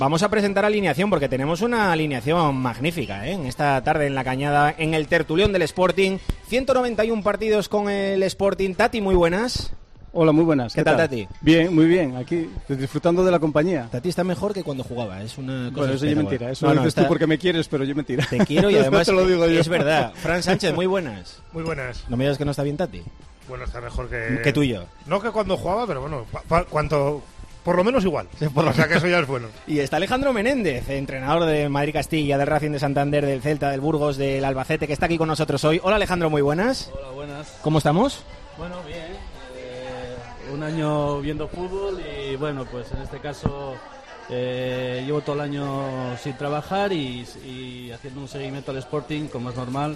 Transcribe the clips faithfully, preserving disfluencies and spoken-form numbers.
Vamos a presentar alineación porque tenemos una alineación magnífica, ¿eh? En esta tarde en La Cañada, en el tertulión del Sporting. ciento noventa y uno partidos con el Sporting. Tati, muy buenas. Hola, muy buenas. ¿Qué, ¿Qué tal, tal, Tati? Bien, muy bien. Aquí disfrutando de la compañía. Tati está mejor que cuando jugaba. Es una cosa. Bueno, eso es mentira. Eso no, lo no, dices está... tú porque me quieres, pero yo mentira. Te quiero y además te lo digo yo. Es verdad. Fran Sánchez, muy buenas. Muy buenas. No me digas que no está bien Tati. Bueno, está mejor que... Que tú y yo. No que cuando jugaba, pero bueno, cuanto... Por lo menos igual. Sí, por lo o sea que eso ya es bueno. Y está Alejandro Menéndez, entrenador de Madrid Castilla, del Racing de Santander, del Celta, del Burgos, del Albacete, que está aquí con nosotros hoy. Hola Alejandro, muy buenas. Hola, buenas. ¿Cómo estamos? Bueno, bien. Eh, un año viendo fútbol y bueno, pues en este caso eh, llevo todo el año sin trabajar y, y haciendo un seguimiento al Sporting, como es normal,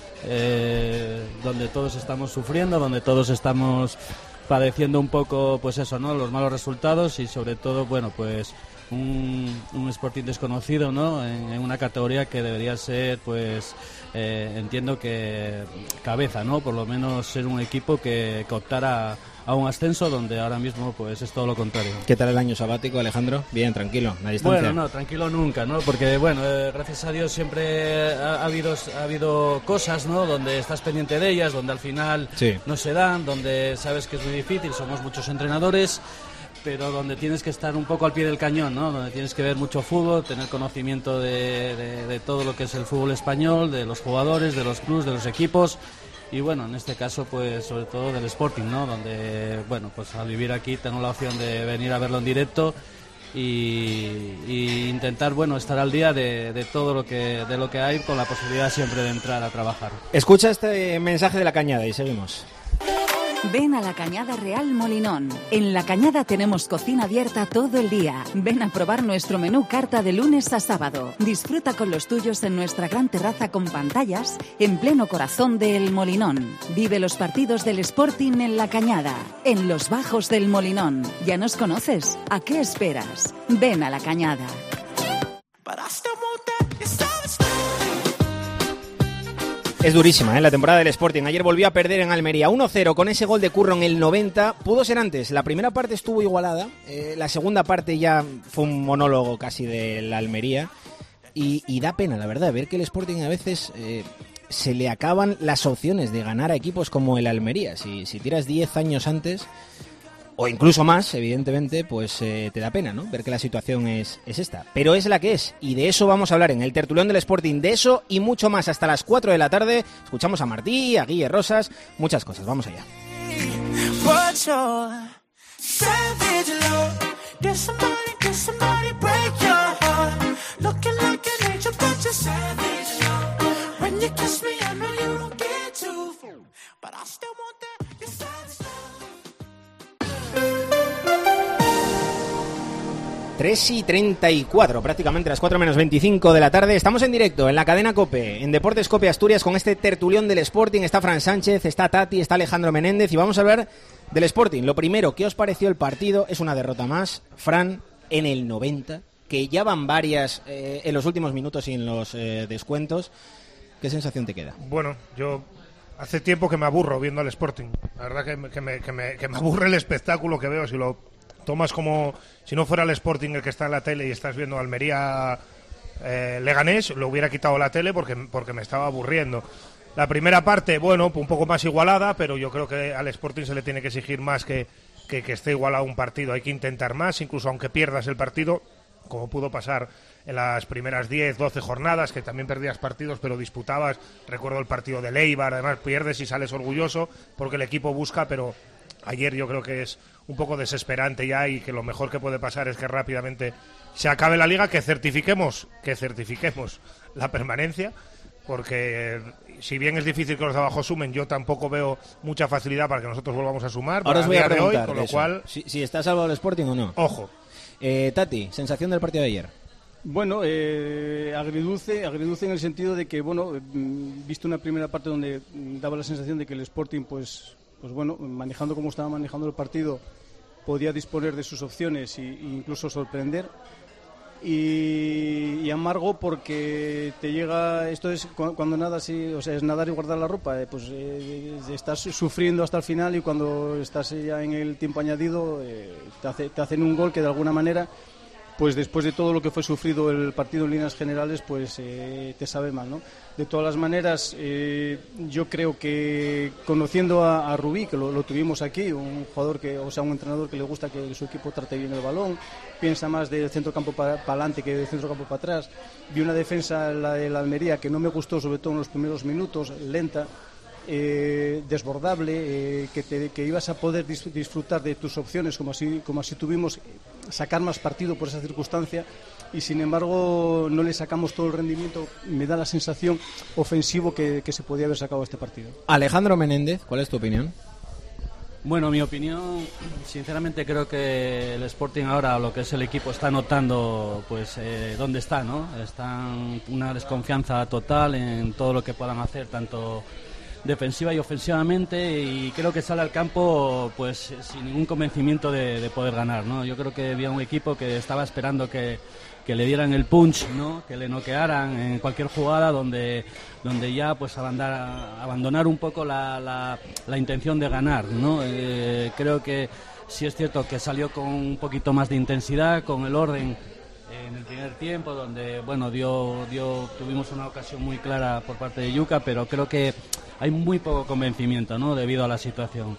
eh, donde todos estamos sufriendo, donde todos estamos padeciendo un poco, pues eso, ¿no? Los malos resultados y sobre todo, bueno, pues un, un Sporting desconocido, ¿no? En, en una categoría que debería ser, pues, eh, entiendo que cabeza, ¿no? Por lo menos ser un equipo que, que optara a un ascenso, donde ahora mismo, pues, es todo lo contrario. ¿Qué tal el año sabático, Alejandro? Bien, tranquilo, a distancia. Bueno, no, tranquilo nunca, ¿no? Porque, bueno, eh, gracias a Dios siempre ha, ha habido ha habido cosas, ¿no? Donde estás pendiente de ellas, donde al final sí. no se dan, donde sabes que es muy difícil, somos muchos entrenadores, pero donde tienes que estar un poco al pie del cañón, ¿no? Donde tienes que ver mucho fútbol, tener conocimiento de, de, de todo lo que es el fútbol español, de los jugadores, de los clubes, de los equipos. Y bueno, en este caso, pues sobre todo del Sporting, ¿no? Donde, bueno, pues al vivir aquí tengo la opción de venir a verlo en directo y, y intentar, bueno, estar al día de, de todo lo que de lo que hay, con la posibilidad siempre de entrar a trabajar. Escucha este mensaje de La Cañada y seguimos. Ven a La Cañada Real Molinón. En La Cañada tenemos cocina abierta todo el día. Ven a probar nuestro menú carta de lunes a sábado. Disfruta con los tuyos en nuestra gran terraza con pantallas en pleno corazón del Molinón. Vive los partidos del Sporting en La Cañada, en los bajos del Molinón. ¿Ya nos conoces? ¿A qué esperas? Ven a La Cañada. Es durísima, ¿eh? La temporada del Sporting. Ayer volvió a perder en Almería uno cero con ese gol de Curro en el noventa. Pudo ser antes. La primera parte estuvo igualada. Eh, la segunda parte ya fue un monólogo casi de la Almería. Y, y da pena, la verdad, ver que el Sporting a veces eh, se le acaban las opciones de ganar a equipos como el Almería. Si, si tiras diez años antes, o incluso más, evidentemente, pues eh, te da pena, ¿no? Ver que la situación es, es esta. Pero es la que es, y de eso vamos a hablar en el tertulión del Sporting, de eso y mucho más hasta las cuatro de la tarde. Escuchamos a Martí, a Guille Rosas, muchas cosas. Vamos allá. tres y treinta y cuatro, prácticamente las cuatro menos veinticinco de la tarde. Estamos en directo en la cadena COPE, en Deportes COPE Asturias, con este tertulión del Sporting. Está Fran Sánchez, está Tati, está Alejandro Menéndez y vamos a hablar del Sporting. Lo primero, ¿qué os pareció el partido? Es una derrota más, Fran, en el noventa, que ya van varias eh, en los últimos minutos y en los eh, descuentos. ¿Qué sensación te queda? Bueno, yo hace tiempo que me aburro viendo al Sporting. La verdad que me, que me, que me, que me aburre el espectáculo que veo. Si lo tomas como si no fuera el Sporting el que está en la tele y estás viendo Almería eh, Leganés, lo hubiera quitado la tele porque, porque me estaba aburriendo. La primera parte, bueno, un poco más igualada, pero yo creo que al Sporting se le tiene que exigir más que, que, que esté igualado un partido. Hay que intentar más, incluso aunque pierdas el partido, como pudo pasar en las primeras diez, doce jornadas, que también perdías partidos, pero disputabas. Recuerdo el partido de Leibar, además pierdes y sales orgulloso porque el equipo busca, pero ayer yo creo que es un poco desesperante ya, y que lo mejor que puede pasar es que rápidamente se acabe la liga, que certifiquemos, que certifiquemos la permanencia, porque si bien es difícil que los de abajo sumen, yo tampoco veo mucha facilidad para que nosotros volvamos a sumar. Ahora os voy a preguntar hoy, con lo eso. cual, si, si está salvado el Sporting o no. Ojo. Eh, Tati, sensación del partido de ayer. Bueno, eh, agridulce, agridulce en el sentido de que, bueno, visto una primera parte donde daba la sensación de que el Sporting, pues, pues bueno, manejando como estaba manejando el partido, podía disponer de sus opciones e incluso sorprender. Y, y amargo porque te llega, esto es cuando nadas, y, o sea, es nadar y guardar la ropa, eh, pues eh, estás sufriendo hasta el final, y cuando estás ya en el tiempo añadido eh, te, hace, te hacen un gol que de alguna manera pues después de todo lo que fue sufrido el partido en líneas generales, pues eh, te sabe mal, ¿no? De todas las maneras, eh, yo creo que conociendo a, a Rubí, que lo, lo tuvimos aquí, un jugador que, o sea, un entrenador que le gusta que su equipo trate bien el balón, piensa más del centro campo para pa adelante que del centro campo para atrás. Vi una defensa, la de la Almería, que no me gustó, sobre todo en los primeros minutos, lenta. Eh, desbordable, eh, que, te, que ibas a poder dis, disfrutar de tus opciones como así, como así tuvimos, sacar más partido por esa circunstancia, y sin embargo no le sacamos todo el rendimiento, me da la sensación ofensivo que, que se podía haber sacado este partido. Alejandro Menéndez, ¿cuál es tu opinión? Bueno, mi opinión, sinceramente creo que el Sporting ahora, lo que es el equipo, está notando pues eh, dónde está, ¿no? Están una desconfianza total en todo lo que puedan hacer, tanto defensiva y ofensivamente, y creo que sale al campo pues sin ningún convencimiento de, de poder ganar, ¿no? Yo creo que había un equipo que estaba esperando que, que le dieran el punch, ¿no? Que le noquearan en cualquier jugada, donde donde ya pues abandonar, abandonar un poco la, la, la intención de ganar, ¿no? Eh, creo que sí es cierto que salió con un poquito más de intensidad, con el orden en el primer tiempo, donde bueno dio dio tuvimos una ocasión muy clara por parte de Yuka, pero creo que hay muy poco convencimiento, ¿no? Debido a la situación.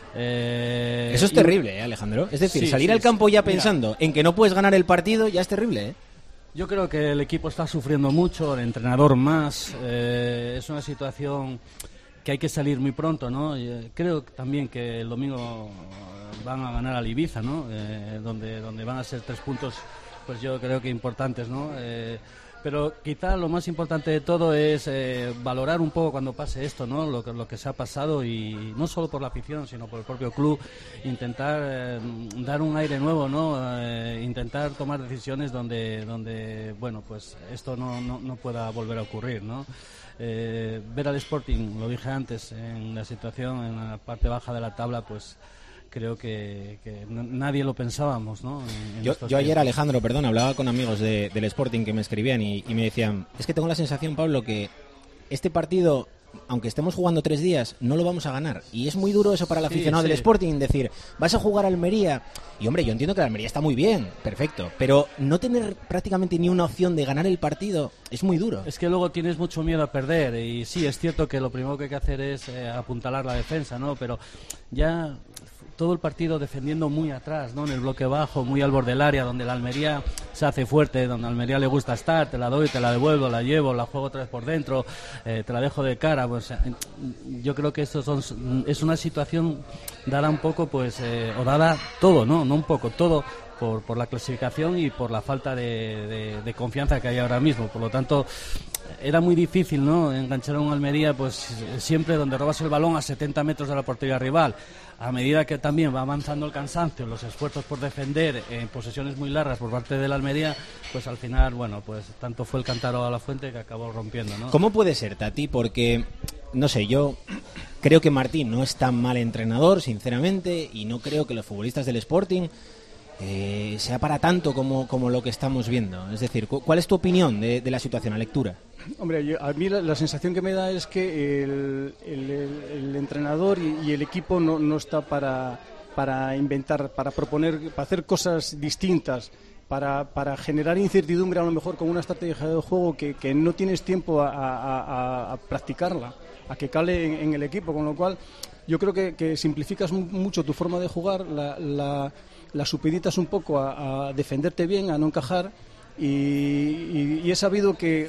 Eh, Eso es terrible, ¿eh, Alejandro? Es decir, sí, salir sí, al campo ya mira, pensando en que no puedes ganar el partido ya es terrible, ¿eh? Yo creo que el equipo está sufriendo mucho, el entrenador más. Eh, es una situación que hay que salir muy pronto, ¿no? Y creo también que el domingo van a ganar al Ibiza, ¿no? Eh, donde donde van a ser tres puntos, pues yo creo que importantes, ¿no? Eh, pero quizá lo más importante de todo es eh, valorar un poco cuando pase esto, ¿no? Lo que, lo que se ha pasado, y no solo por la afición, sino por el propio club, intentar eh, dar un aire nuevo, ¿no? Eh, intentar tomar decisiones donde, donde bueno, pues esto no, no, no pueda volver a ocurrir, ¿no? Eh, ver al Sporting, lo dije antes, en la situación, en la parte baja de la tabla, pues creo que, que nadie lo pensábamos, ¿no? En, en yo, yo ayer, tiempos. Alejandro, perdón, hablaba con amigos de, del Sporting que me escribían y, y me decían, es que tengo la sensación, Pablo, que este partido, aunque estemos jugando tres días, no lo vamos a ganar. Y es muy duro eso para el aficionado sí, del sí. Sporting, decir, vas a jugar a Almería. Y hombre, yo entiendo que la Almería está muy bien, perfecto, pero no tener prácticamente ni una opción de ganar el partido es muy duro. Es que luego tienes mucho miedo a perder, y sí, es cierto que lo primero que hay que hacer es eh, apuntalar la defensa, ¿no? Pero ya todo el partido defendiendo muy atrás, ¿no? En el bloque bajo, muy al borde del área, donde la Almería se hace fuerte, donde a Almería le gusta estar, te la doy, te la devuelvo, la llevo, la juego otra vez por dentro, eh, te la dejo de cara. Pues yo creo que esto son, es una situación dada un poco, pues, eh, o dada todo, ¿no? No un poco, todo por, por la clasificación y por la falta de, de, de confianza que hay ahora mismo. Por lo tanto, era muy difícil, ¿no? Enganchar a un Almería, pues siempre donde robas el balón a setenta metros de la portería rival. A medida que también va avanzando el cansancio, los esfuerzos por defender en posesiones muy largas por parte de la Almería, pues al final, bueno, pues tanto fue el cántaro a la fuente que acabó rompiendo, ¿no? ¿Cómo puede ser, Tati? Porque, no sé, yo creo que Martín no es tan mal entrenador, sinceramente, y no creo que los futbolistas del Sporting eh, sea para tanto como, como lo que estamos viendo. Es decir, ¿cuál es tu opinión de, de la situación, a lectura? Hombre, yo, a mí la, la sensación que me da es que el, el, el, el entrenador y, y el equipo no, no está para, para inventar, para proponer, para hacer cosas distintas, para, para generar incertidumbre a lo mejor con una estrategia de juego que, que no tienes tiempo a, a, a, a practicarla, a que cale en, en el equipo, con lo cual yo creo que, que simplificas mucho tu forma de jugar, la, la, la supeditas un poco a, a defenderte bien, a no encajar, y, y, y he sabido que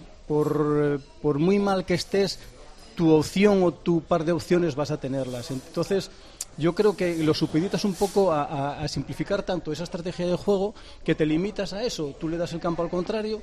Por, por muy mal que estés, tu opción o tu par de opciones vas a tenerlas. Entonces, yo creo que lo supeditas un poco a, a, a simplificar tanto esa estrategia de juego que te limitas a eso. Tú le das el campo al contrario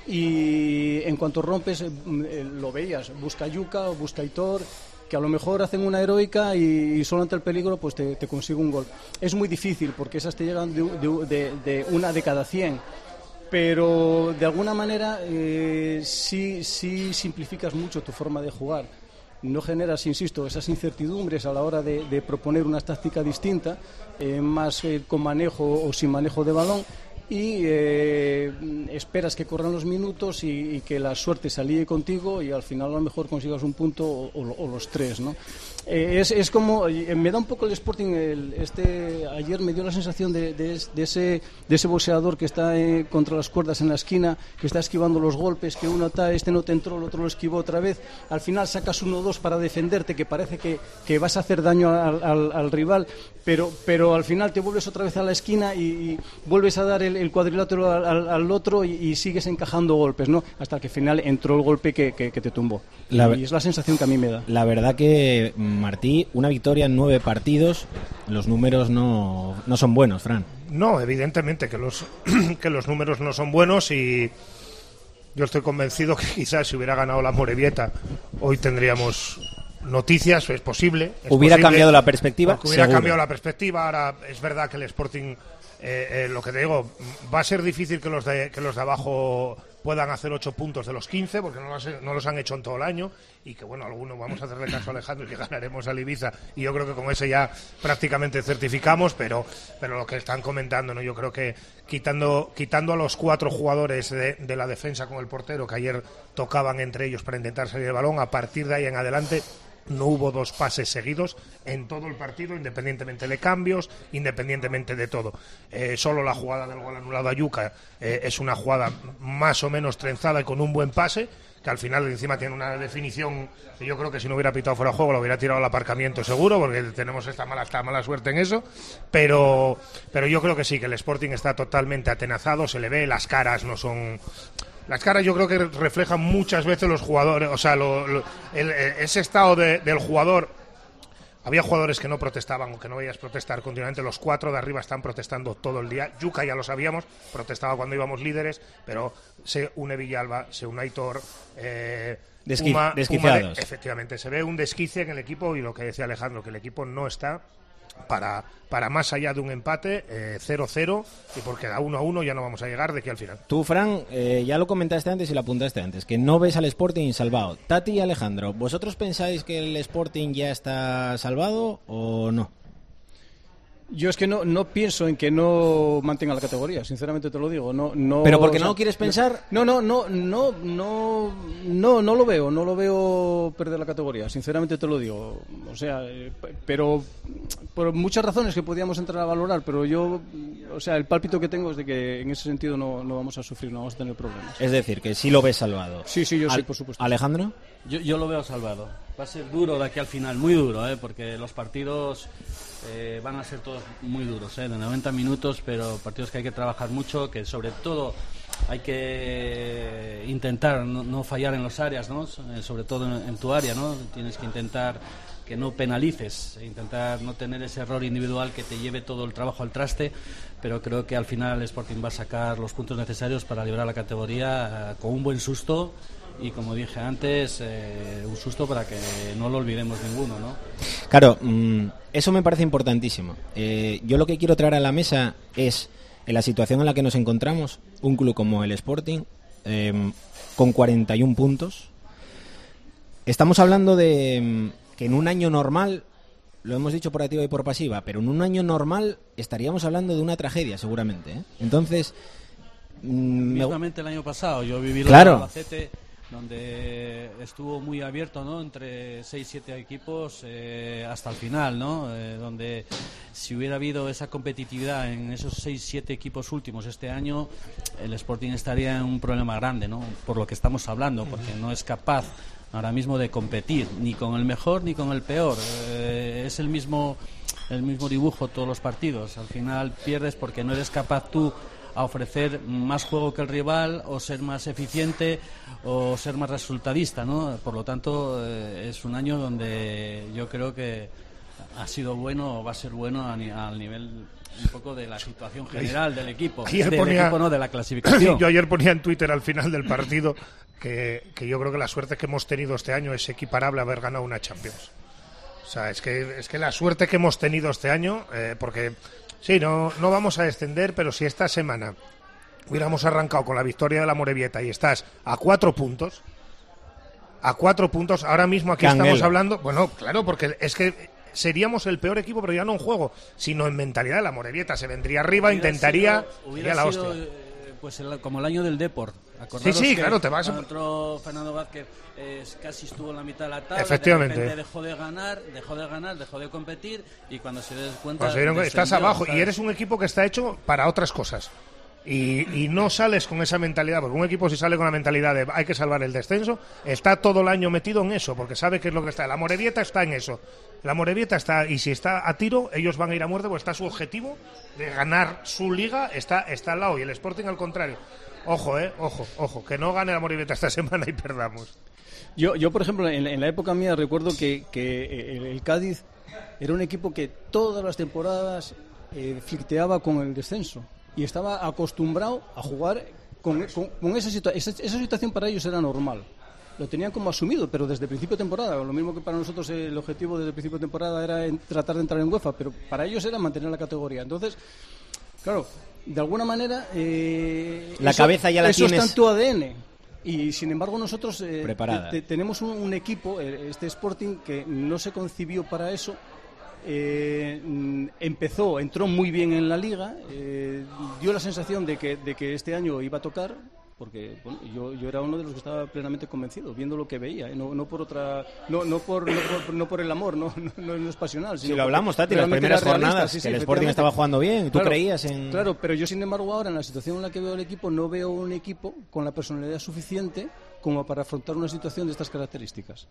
y en cuanto rompes, eh, lo veías, busca Yuka o busca Aitor, que a lo mejor hacen una heroica y, y solo ante el peligro pues te, te consigue un gol. Es muy difícil porque esas te llegan de, de, de, de una de cada cien. Pero de alguna manera eh, sí, sí simplificas mucho tu forma de jugar. No generas, insisto, esas incertidumbres a la hora de, de proponer una táctica distinta, eh, más eh, con manejo o sin manejo de balón, y eh, esperas que corran los minutos y, y que la suerte se alíe contigo y al final a lo mejor consigas un punto o, o, o los tres, ¿no? Eh, es, es como, eh, me da un poco el Sporting, el, este ayer me dio la sensación de, de, de, ese, de ese boxeador que está eh, contra las cuerdas en la esquina, que está esquivando los golpes, que uno está, este no te entró, el otro lo esquivó otra vez, al final sacas uno o dos para defenderte, que parece que, que vas a hacer daño al, al, al rival, pero, pero al final te vuelves otra vez a la esquina y, y vuelves a dar el, el cuadrilátero al, al, al otro y, y sigues encajando golpes, ¿no? Hasta que al final entró el golpe que, que, que te tumbó. La, y es la sensación que a mí me da. La verdad que, Martí, una victoria en nueve partidos, los números no, no son buenos, Fran. No, evidentemente que los, que los números no son buenos y yo estoy convencido que quizás si hubiera ganado la Morevieta hoy tendríamos noticias, es posible. Es hubiera posible, cambiado la perspectiva. Hubiera seguro. cambiado la perspectiva. Ahora es verdad que el Sporting, eh, eh, lo que te digo, va a ser difícil que los de, que los de abajo puedan hacer ocho puntos de los quince, porque no los, no los han hecho en todo el año, y que bueno, algunos vamos a hacerle caso a Alejandro y que ganaremos al Ibiza, y yo creo que con ese ya prácticamente certificamos, pero pero lo que están comentando, ¿no? Yo creo que quitando quitando a los cuatro jugadores de, de la defensa con el portero, que ayer tocaban entre ellos para intentar salir el balón, a partir de ahí en adelante no hubo dos pases seguidos en todo el partido, independientemente de cambios, independientemente de todo. Eh, solo la jugada del gol anulado a Yuca eh, es una jugada más o menos trenzada y con un buen pase, que al final encima tiene una definición que yo creo que si no hubiera pitado fuera de juego lo hubiera tirado al aparcamiento seguro, porque tenemos esta mala, esta mala suerte en eso, pero, pero yo creo que sí, que el Sporting está totalmente atenazado, se le ve, las caras no son... Las caras yo creo que reflejan muchas veces los jugadores, o sea, lo, lo, el, ese estado de, del jugador. Había jugadores que no protestaban o que no veías protestar continuamente. Los cuatro de arriba están protestando todo el día. Yuca ya lo sabíamos, protestaba cuando íbamos líderes, pero se une Villalba, se une Aitor, eh, Desqui Puma, desquiciados. Puma de, efectivamente, se ve un desquicie en el equipo y lo que decía Alejandro, que el equipo no está para, para más allá de un empate, eh, cero cero, y porque a uno a uno ya no vamos a llegar de aquí al final. Tú, Fran, eh, ya lo comentaste antes y lo apuntaste antes, que no ves al Sporting salvado. Tati y Alejandro, ¿vosotros pensáis que el Sporting ya está salvado o no? Yo es que no, no pienso en que no mantenga la categoría, sinceramente te lo digo. No, no, ¿Pero porque o sea, no quieres pensar? No, no, no, no, no, no, no lo veo, no lo veo perder la categoría, sinceramente te lo digo. O sea, eh, pero por muchas razones que podíamos entrar a valorar, pero yo, o sea, el pálpito que tengo es de que en ese sentido no, no vamos a sufrir, no vamos a tener problemas. Es decir, que sí lo ves salvado. Sí, sí, yo Al- sí, por supuesto. ¿Alejandro? Yo, yo lo veo salvado. Va a ser duro de aquí al final, muy duro, ¿eh? Porque los partidos eh, van a ser todos muy duros, ¿eh? De noventa minutos, pero partidos que hay que trabajar mucho, que sobre todo hay que intentar no, no fallar en las áreas, ¿no? Sobre todo en, en tu área, ¿no? Tienes que intentar que no penalices, intentar no tener ese error individual que te lleve todo el trabajo al traste, pero creo que al final el Sporting va a sacar los puntos necesarios para librar la categoría eh, con un buen susto. Y como dije antes, eh, un susto para que no lo olvidemos ninguno, ¿no? Claro, mmm, eso me parece importantísimo. Eh, yo lo que quiero traer a la mesa es, en la situación en la que nos encontramos, un club como el Sporting, eh, con cuarenta y un puntos. Estamos hablando de mm, que en un año normal, lo hemos dicho por activa y por pasiva, pero en un año normal estaríamos hablando de una tragedia, seguramente, ¿eh? Entonces... Mm, Mismamente el año pasado, yo viví Claro. en Albacete, donde estuvo muy abierto, ¿no? Entre seis siete equipos eh, hasta el final, ¿no? Eh, donde si hubiera habido esa competitividad en esos seis siete equipos últimos este año, el Sporting estaría en un problema grande, ¿no? Por lo que estamos hablando, porque no es capaz ahora mismo de competir ni con el mejor ni con el peor. Eh, es el mismo el mismo dibujo todos los partidos. Al final pierdes porque no eres capaz tú a ofrecer más juego que el rival, o ser más eficiente, o ser más resultadista, ¿no? Por lo tanto, eh, es un año donde yo creo que ha sido bueno o va a ser bueno a ni- al nivel un poco de la situación general del equipo, Ayer del ponía- equipo, no de la clasificación. Yo ayer ponía en Twitter al final del partido que, que yo creo que la suerte que hemos tenido este año es equiparable a haber ganado una Champions. O sea, es que, es que la suerte que hemos tenido este año, eh, porque sí, no, no vamos a descender, pero si esta semana hubiéramos arrancado con la victoria de la Morevieta y estás a cuatro puntos, a cuatro puntos, ahora mismo aquí Canguelo. estamos hablando, bueno, claro, porque es que seríamos el peor equipo, pero ya no en juego, sino en mentalidad. La Morevieta se vendría arriba, Hubiera intentaría, sido- hubiera sería la sido, hostia. eh, pues el, como el año del Deport. Sí, sí, claro, te vas a... Entró Fernando Vázquez, eh, casi estuvo en la mitad de la tabla. Efectivamente. De repente dejó de ganar, dejó de ganar, dejó de competir y cuando se des cuenta... Pues vieron que estás abajo, ¿sabes? Y eres un equipo que está hecho para otras cosas. Y, y no sales con esa mentalidad, porque un equipo si sale con la mentalidad de hay que salvar el descenso, está todo el año metido en eso, porque sabe qué es lo que está. La Morevieta está en eso. La Morevieta está, y si está a tiro, ellos van a ir a muerte, porque está su objetivo de ganar su liga, está, está al lado, y el Sporting al contrario. Ojo, eh, ojo, ojo, que no gane la Morevieta esta semana y perdamos. Yo, yo por ejemplo, en, en la época mía recuerdo que, que el, el Cádiz era un equipo que todas las temporadas eh, flirteaba con el descenso. Y estaba acostumbrado a jugar con, con, con esa situación. Esa, esa situación para ellos era normal. Lo tenían como asumido, pero desde el principio de temporada. Lo mismo que para nosotros el objetivo desde el principio de temporada era en, tratar de entrar en UEFA, pero para ellos era mantener la categoría. Entonces, claro, de alguna manera... Eh, la eso, cabeza ya la eso tienes... está en tu A D N. Y sin embargo nosotros eh, Preparada. te, te, tenemos un, un equipo, este Sporting, que no se concibió para eso. Eh, empezó, entró muy bien en la liga, eh, dio la sensación de que, de que este año iba a tocar, porque bueno, yo, yo era uno de los que estaba plenamente convencido, viendo lo que veía, ¿eh? no, no por otra, no, no, por, no, por, no por el amor, no, no, no es pasional. Si lo hablamos, Tati, las primeras jornadas, sí, sí, que el Sporting estaba jugando bien, tú claro, creías en... Claro, pero yo sin embargo ahora en la situación en la que veo el equipo, no veo un equipo con la personalidad suficiente como para afrontar una situación de estas características.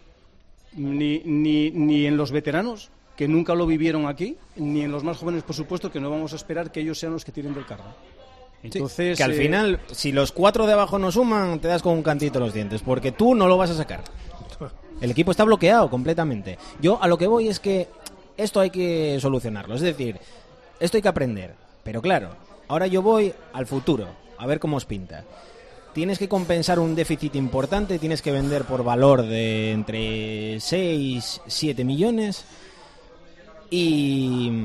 Ni, ni, ni en los veteranos, que nunca lo vivieron aquí, ni en los más jóvenes, por supuesto, que no vamos a esperar que ellos sean los que tiren del carro. Entonces, sí, que al eh... final, si los cuatro de abajo no suman, te das con un cantito los dientes, porque tú no lo vas a sacar. El equipo está bloqueado completamente. Yo a lo que voy es que esto hay que solucionarlo, es decir, esto hay que aprender. Pero claro, ahora yo voy al futuro, a ver cómo os pinta. Tienes que compensar un déficit importante, tienes que vender por valor de entre seis, siete millones... Y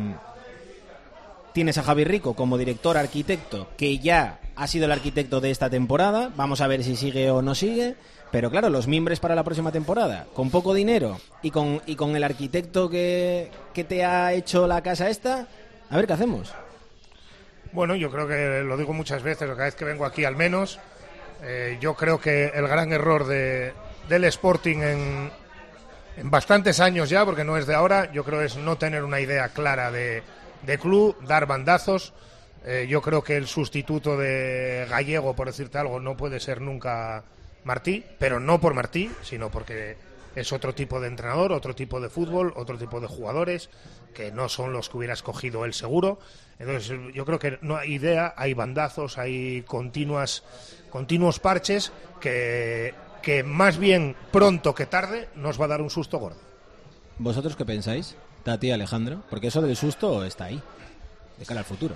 tienes a Javi Rico como director arquitecto, que ya ha sido el arquitecto de esta temporada. Vamos a ver si sigue o no sigue. Pero claro, los mimbres para la próxima temporada, con poco dinero y con, y con el arquitecto que, que te ha hecho la casa esta, a ver qué hacemos. Bueno, yo creo que lo digo muchas veces, cada vez que vengo aquí al menos, eh, yo creo que el gran error de, del Sporting en... en bastantes años ya, porque no es de ahora, yo creo es no tener una idea clara de, de club, dar bandazos. Eh, yo creo que el sustituto de Gallego, por decirte algo, no puede ser nunca Martí, pero no por Martí, sino porque es otro tipo de entrenador, otro tipo de fútbol, otro tipo de jugadores, que no son los que hubiera escogido él seguro. Entonces yo creo que no hay idea, hay bandazos, hay continuas, continuos parches que... que más bien pronto que tarde nos va a dar un susto gordo. ¿Vosotros qué pensáis, Tati y Alejandro? Porque eso del susto está ahí, de cara al futuro.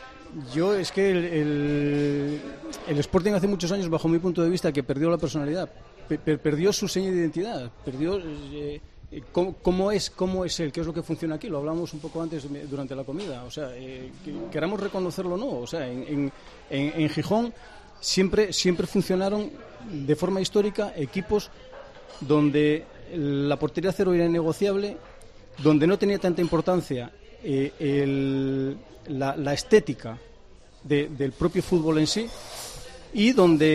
Yo es que el, el, el Sporting hace muchos años, bajo mi punto de vista, que perdió la personalidad, per, perdió su seña de identidad, perdió eh, cómo, cómo es cómo es él, qué es lo que funciona aquí. Lo hablamos un poco antes durante la comida. O sea, eh, que, queramos reconocerlo o no. O sea, en, en, en, en Gijón siempre siempre funcionaron de forma histórica equipos donde la portería cero era innegociable, donde no tenía tanta importancia eh, el, la, la estética de, del propio fútbol en sí, y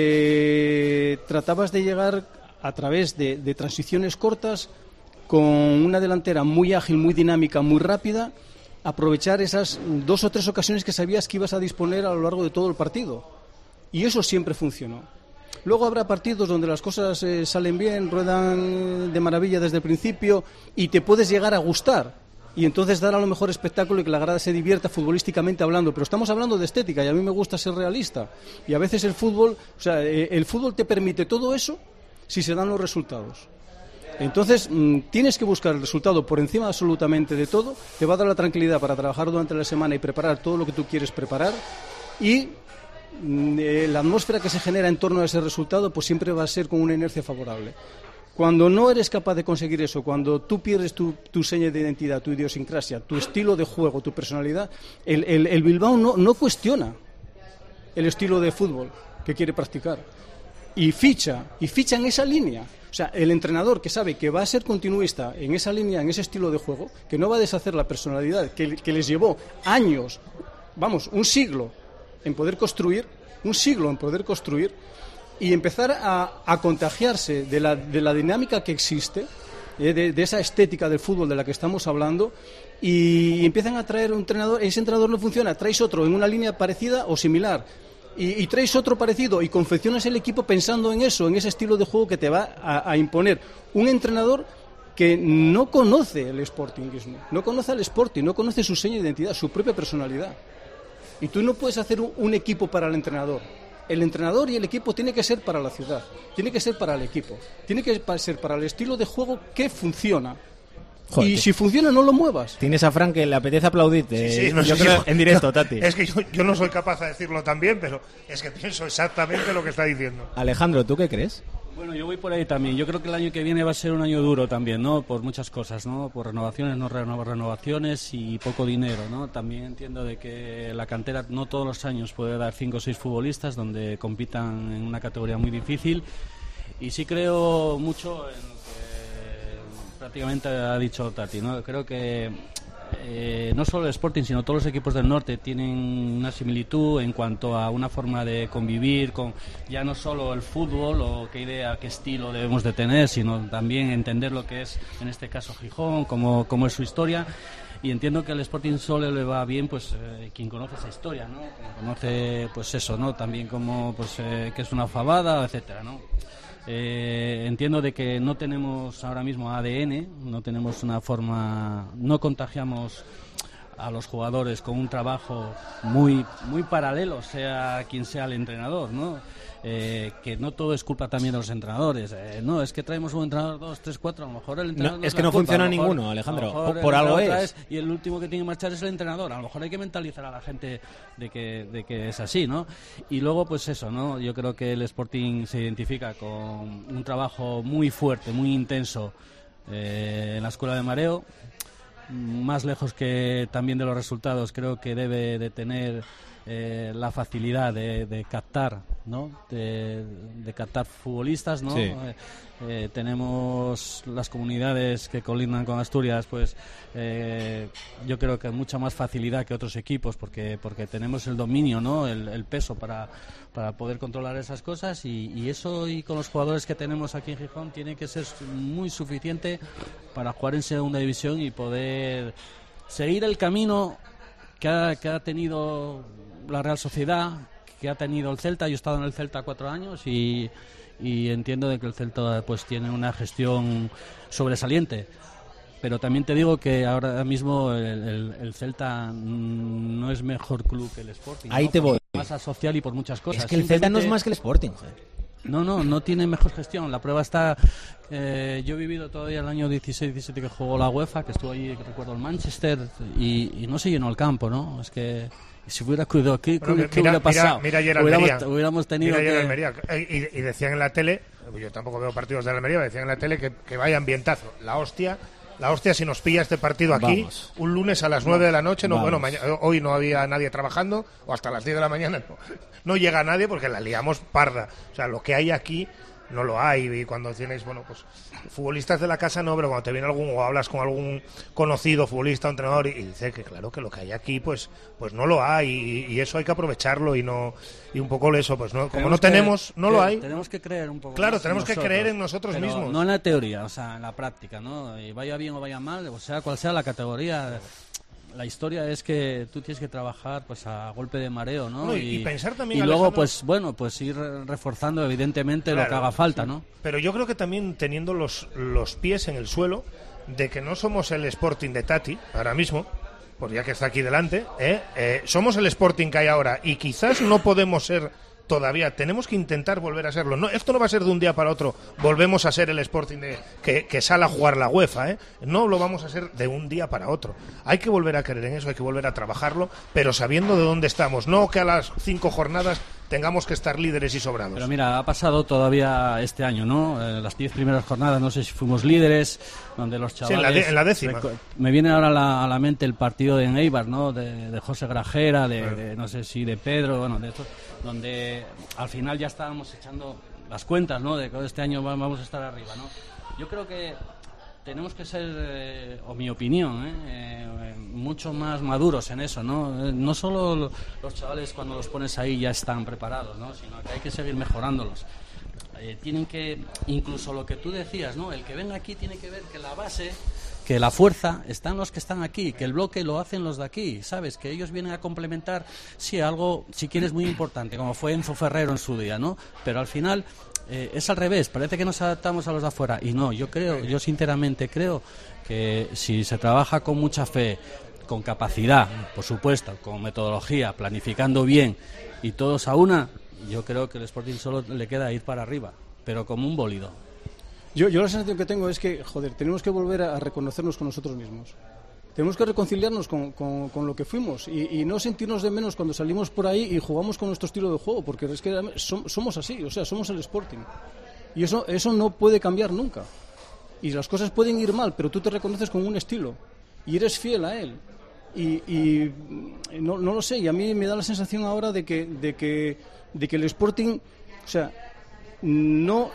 donde tratabas de llegar a través de, de transiciones cortas con una delantera muy ágil, muy dinámica, muy rápida, aprovechar esas dos o tres ocasiones que sabías que ibas a disponer a lo largo de todo el partido. Y eso siempre funcionó. Luego habrá partidos donde las cosas eh, salen bien, ruedan de maravilla desde el principio y te puedes llegar a gustar. Y entonces dar a lo mejor espectáculo y que la grada se divierta futbolísticamente hablando. Pero estamos hablando de estética y a mí me gusta ser realista. Y a veces el fútbol, o sea, eh, el fútbol te permite todo eso si se dan los resultados. Entonces mmm, tienes que buscar el resultado por encima absolutamente de todo. Te va a dar la tranquilidad para trabajar durante la semana y preparar todo lo que tú quieres preparar. Y mmm, eh, la atmósfera que se genera en torno a ese resultado pues siempre va a ser con una inercia favorable. Cuando no eres capaz de conseguir eso, cuando tú pierdes tu, tu seña de identidad, tu idiosincrasia, tu estilo de juego, tu personalidad, el, el, el Bilbao no, no cuestiona el estilo de fútbol que quiere practicar y ficha, y ficha en esa línea. O sea, el entrenador que sabe que va a ser continuista en esa línea, en ese estilo de juego, que no va a deshacer la personalidad que, que les llevó años, vamos, un siglo en poder construir, un siglo en poder construir y empezar a, a contagiarse de la, de la dinámica que existe, eh, de, de esa estética del fútbol de la que estamos hablando, y empiezan a traer un entrenador, ese entrenador no funciona, traes otro en una línea parecida o similar, y, y traes otro parecido y confeccionas el equipo pensando en eso, en ese estilo de juego que te va a, a imponer un entrenador que no conoce el sportingismo, no conoce al Sporting, no conoce su seña de identidad, su propia personalidad. Y tú no puedes hacer un, un equipo para el entrenador. El entrenador y el equipo tiene que ser para la ciudad, tiene que ser para el equipo, tiene que ser para el estilo de juego que funciona. Joder, y si funciona, no lo muevas. Tienes a Fran que le apetece aplaudirte. Sí, sí, no yo sé creo yo, en directo, yo, Tati. Es que yo, yo no soy capaz de decirlo tan bien, pero es que pienso exactamente lo que está diciendo. Alejandro, ¿tú qué crees? Bueno, yo voy por ahí también. Yo creo que el año que viene va a ser un año duro también, ¿no? Por muchas cosas, ¿no? Por renovaciones, no reno- renovaciones y poco dinero, ¿no? También entiendo de que la cantera no todos los años puede dar cinco o seis futbolistas donde compitan en una categoría muy difícil. Y sí creo mucho en lo que prácticamente ha dicho Tati, ¿no? Creo que Eh, no solo el Sporting, sino todos los equipos del norte tienen una similitud en cuanto a una forma de convivir con ya no solo el fútbol o qué idea, qué estilo debemos de tener, sino también entender lo que es, en este caso, Gijón, cómo, cómo es su historia. Y entiendo que al Sporting solo le va bien, pues, eh, quien conoce esa historia, ¿no? Quien conoce, pues eso, ¿no? También como, pues, eh, que es una fabada, etcétera, ¿no? Eh, entiendo de que no tenemos ahora mismo A D N, no tenemos una forma, no contagiamos a los jugadores con un trabajo muy muy paralelo, sea quien sea el entrenador, ¿no? Eh, que no todo es culpa también de los entrenadores. Eh, no, es que traemos un entrenador, dos, tres, cuatro, a lo mejor el entrenador... No, no es que no culpa, funciona mejor, ninguno, Alejandro, por, por algo es. Y el último que tiene que marchar es el entrenador. A lo mejor hay que mentalizar a la gente de que, de que es así, ¿no? Y luego, pues eso, ¿no? Yo creo que el Sporting se identifica con un trabajo muy fuerte, muy intenso eh, en la Escuela de Mareo. Más lejos que también de los resultados, creo que debe de tener eh, la facilidad de, de captar, ¿no? De, de captar futbolistas, ¿no? Sí. Eh, eh, tenemos las comunidades que colindan con Asturias, pues eh, yo creo que mucha más facilidad que otros equipos, porque porque tenemos el dominio, ¿no? El, el peso para para poder controlar esas cosas y, y eso, y con los jugadores que tenemos aquí en Gijón, tiene que ser muy suficiente para jugar en segunda división y poder seguir el camino que ha, que ha tenido la Real Sociedad, que ha tenido el Celta. Yo he estado en el Celta cuatro años y, y entiendo de que el Celta pues tiene una gestión sobresaliente. Pero también te digo que ahora mismo el, el, el Celta no es mejor club que el Sporting. Ahí ¿no? te voy. Por masa social y por muchas cosas. Es que el Celta no es más que el Sporting. No, no, no tiene mejor gestión. La prueba está... Eh, yo he vivido todavía el año dieciséis diecisiete que jugó la UEFA, que estuvo allí, recuerdo, el Manchester, y, y no se llenó el campo, ¿no? Es que... Si hubiera cuidado aquí, ¿qué, Bueno, ¿qué mira, hubiera pasado? Mira, mira ayer Almería. Hubiéramos, hubiéramos tenido mira ayer que... Almería. Y, y decían en la tele, yo tampoco veo partidos de la Almería, decían en la tele que, que vaya ambientazo. La hostia, la hostia si nos pilla este partido aquí, Vamos. un lunes a las nueve de la noche, no, Vamos. bueno, mañana, hoy no había nadie trabajando, o hasta las diez de la mañana no, no llega nadie porque la liamos parda. O sea, lo que hay aquí no lo hay, y cuando tienes, bueno, pues futbolistas de la casa no, pero cuando te viene algún o hablas con algún conocido futbolista o entrenador y, y dice que claro que lo que hay aquí pues pues no lo hay, y, y eso hay que aprovecharlo, y no y un poco eso, pues no, como no que- tenemos, no que lo hay. Tenemos que creer un poco Claro, más en tenemos que nosotros, creer en nosotros pero mismos. no en la teoría, o sea, en la práctica, ¿no? Y vaya bien o vaya mal, o sea, cual sea la categoría, la historia es que tú tienes que trabajar pues a golpe de mareo, ¿no? No, y- y pensar también, y luego Alejandro- pues bueno, pues ir reforzando evidentemente lo Claro, que haga falta, ¿no? Pero yo creo que también teniendo los, los pies en el suelo, de que no somos el Sporting de Tati, ahora mismo, pues ya que está aquí delante, ¿eh? Eh, somos el Sporting que hay ahora, y quizás no podemos ser todavía, tenemos que intentar volver a serlo. No, esto no va a ser de un día para otro, volvemos a ser el Sporting de, que, que sale a jugar la UEFA, ¿eh? No lo vamos a ser de un día para otro. Hay que volver a creer en eso, hay que volver a trabajarlo, pero sabiendo de dónde estamos, no que a las cinco jornadas tengamos que estar líderes y sobrados. Pero mira, ha pasado todavía este año, ¿no? Eh, las diez primeras jornadas, no sé si fuimos líderes, donde los Sí, en chavales... la de- en la décima. Reco- Me viene ahora a la, a la mente el partido de Eibar, ¿no? De, de José Grajera, de, Claro. de no sé si de Pedro, bueno, de estos, donde al final ya estábamos echando las cuentas, ¿no? De que este año va- vamos a estar arriba, ¿no? Yo creo que tenemos que ser, eh, o mi opinión, eh, eh, mucho más maduros en eso, ¿no? Eh, no solo los chavales cuando los pones ahí ya están preparados, ¿no? Sino que hay que seguir mejorándolos. Eh, tienen que, incluso lo que tú decías, ¿no? El que venga aquí tiene que ver que la base, que la fuerza están los que están aquí, que el bloque lo hacen los de aquí, ¿sabes? Que ellos vienen a complementar, sí, algo, si quieres, muy importante, como fue Enzo Ferrero en su día, ¿no? Pero al final eh, es al revés, parece que nos adaptamos a los de afuera, y no, yo creo, yo sinceramente creo que si se trabaja con mucha fe, con capacidad, por supuesto, con metodología, planificando bien, y todos a una, yo creo que el Sporting solo le queda ir para arriba, pero como un bólido. Yo, yo la sensación que tengo es que, joder, tenemos que volver a, a reconocernos con nosotros mismos. Tenemos que reconciliarnos con, con, con lo que fuimos y, y no sentirnos de menos cuando salimos por ahí y jugamos con nuestro estilo de juego, porque es que som, somos así, o sea, somos el Sporting. Y eso, eso no puede cambiar nunca. Y las cosas pueden ir mal, pero tú te reconoces con un estilo y eres fiel a él. Y, y no, no lo sé, y a mí me da la sensación ahora de que, de que, de que el Sporting, o sea, no,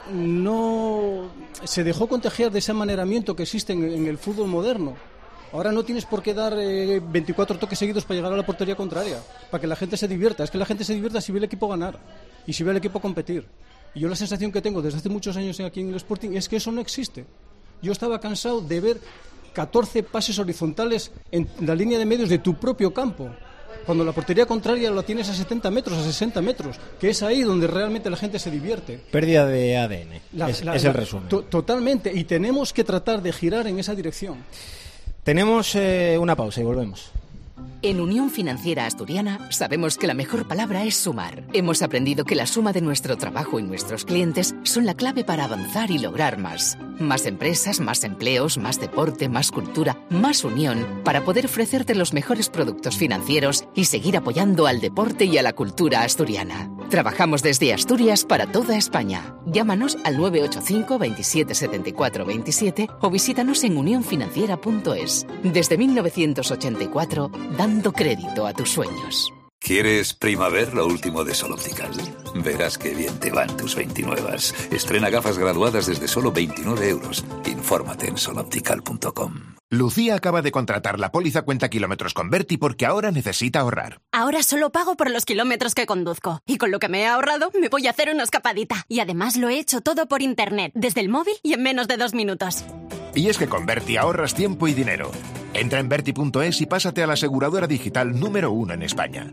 no se dejó contagiar de ese amaneramiento que existe en, en el fútbol moderno. Ahora no tienes por qué dar eh, veinticuatro toques seguidos para llegar a la portería contraria, para que la gente se divierta. Es que la gente se divierta si ve el equipo ganar y si ve el equipo competir. Y yo la sensación que tengo desde hace muchos años aquí en el Sporting es que eso no existe. Yo estaba cansado de ver catorce pases horizontales en la línea de medios de tu propio campo, cuando la portería contraria la tienes a setenta metros, a sesenta metros, que es ahí donde realmente la gente se divierte. Pérdida de A D N, la, es, la, es el resumen. To, totalmente, y tenemos que tratar de girar en esa dirección. Tenemos eh, una pausa y volvemos. En Unión Financiera Asturiana sabemos que la mejor palabra es sumar. Hemos aprendido que la suma de nuestro trabajo y nuestros clientes son la clave para avanzar y lograr más. Más empresas, más empleos, más deporte, más cultura, más unión, para poder ofrecerte los mejores productos financieros y seguir apoyando al deporte y a la cultura asturiana. Trabajamos desde Asturias para toda España. Llámanos al nueve ocho cinco, veintisiete, setenta y cuatro, veintisiete o visítanos en unión financiera punto es. Desde mil novecientos ochenta y cuatro, dando crédito a tus sueños. ¿Quieres Primaver, lo último de Sol Optical? Verás qué bien te van tus veintinuevas. Estrena gafas graduadas desde solo veintinueve euros. Infórmate en sol optical punto com. Lucía acaba de contratar la póliza cuenta kilómetros con Berti porque ahora necesita ahorrar. Ahora solo pago por los kilómetros que conduzco. Y con lo que me he ahorrado, me voy a hacer una escapadita. Y además lo he hecho todo por internet, desde el móvil y en menos de dos minutos. Y es que con Berti ahorras tiempo y dinero. Entra en berti punto es y pásate a la aseguradora digital número uno en España.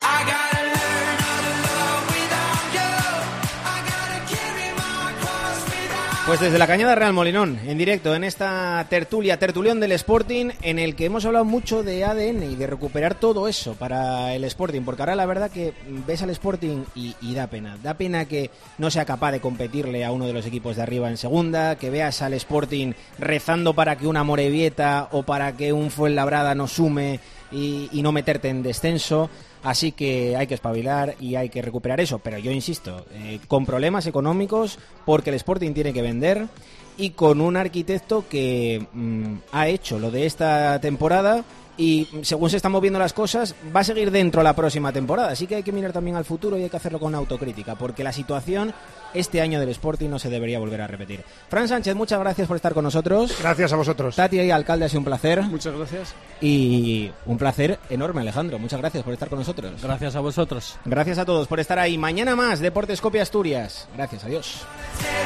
Pues desde la Cañada Real Molinón, en directo, en esta tertulia, tertulión del Sporting, en el que hemos hablado mucho de A D N y de recuperar todo eso para el Sporting, porque ahora la verdad que ves al Sporting y, y da pena, da pena que no sea capaz de competirle a uno de los equipos de arriba en segunda, que veas al Sporting rezando para que una Morevieta o para que un Fuenlabrada no sume y, y no meterte en descenso. Así que hay que espabilar y hay que recuperar eso. Pero yo insisto, eh, con problemas económicos, porque el Sporting tiene que vender, y con un arquitecto que mmm, ha hecho lo de esta temporada y según se están moviendo las cosas va a seguir dentro la próxima temporada. Así que hay que mirar también al futuro y hay que hacerlo con autocrítica, porque la situación este año del Sporting no se debería volver a repetir. Fran Sánchez, muchas gracias por estar con nosotros. Gracias a vosotros. Tati y alcalde, ha sido un placer. Muchas gracias. Y un placer enorme, Alejandro. Muchas gracias por estar con nosotros. Gracias a vosotros. Gracias a todos por estar ahí. Mañana más Deportes Copia Asturias. Gracias, adiós.